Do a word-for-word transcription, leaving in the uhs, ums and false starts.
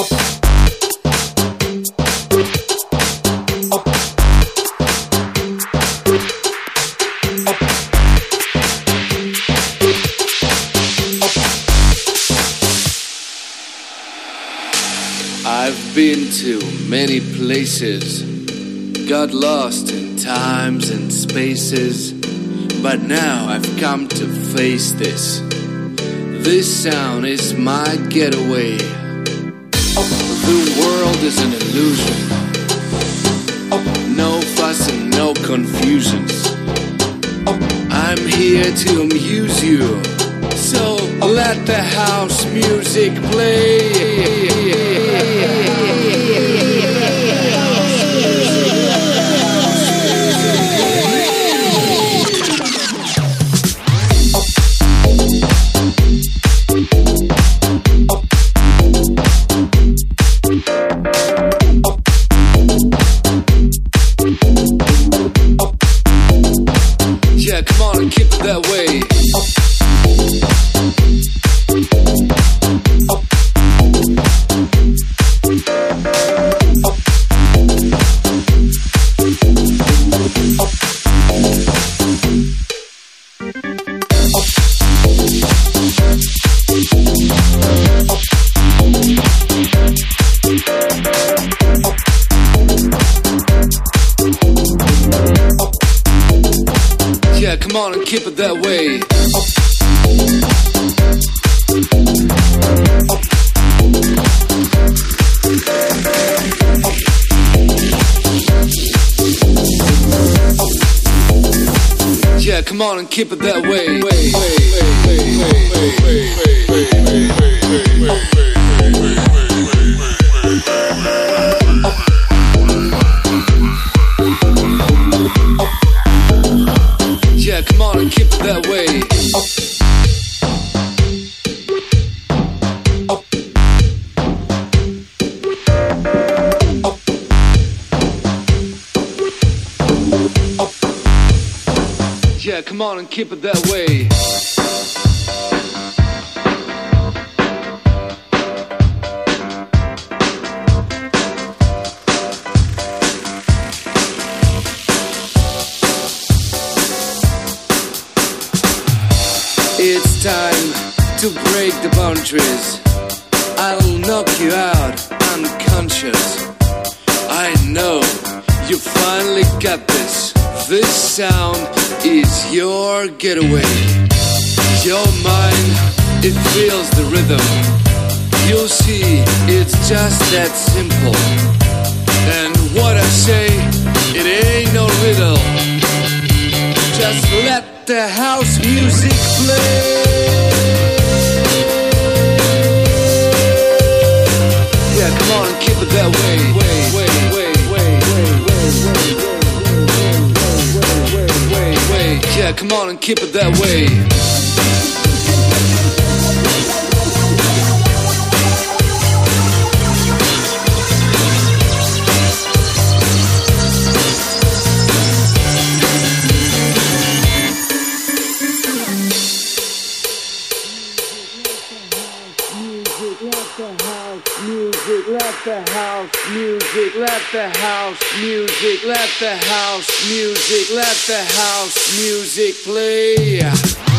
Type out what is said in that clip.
I've been to many places, got lost in times and spaces, but now I've come to face this. This sound is my getaway. The world is an illusion. No fuss and no confusions. I'm here to amuse you, so let the house music play. Yeah, come on and keep it that way. Yeah, come on and keep it that way. Yeah, come on and keep it that way. Yeah, come on and keep it that way. Yeah, come on and keep it that way. It's time to break the boundaries. I'll knock you out unconscious. I know you finally got this. This sound is your getaway. Your mind, it feels the rhythm. You'll see, it's just that simple. And what I say, it ain't no riddle. Just let the house music play. Yeah, come on and keep it that way. Way, way, way, way, way, way, way, way, way. Yeah, come on and keep it that way. Let the house music, let the house music, let the house music, let the house music play.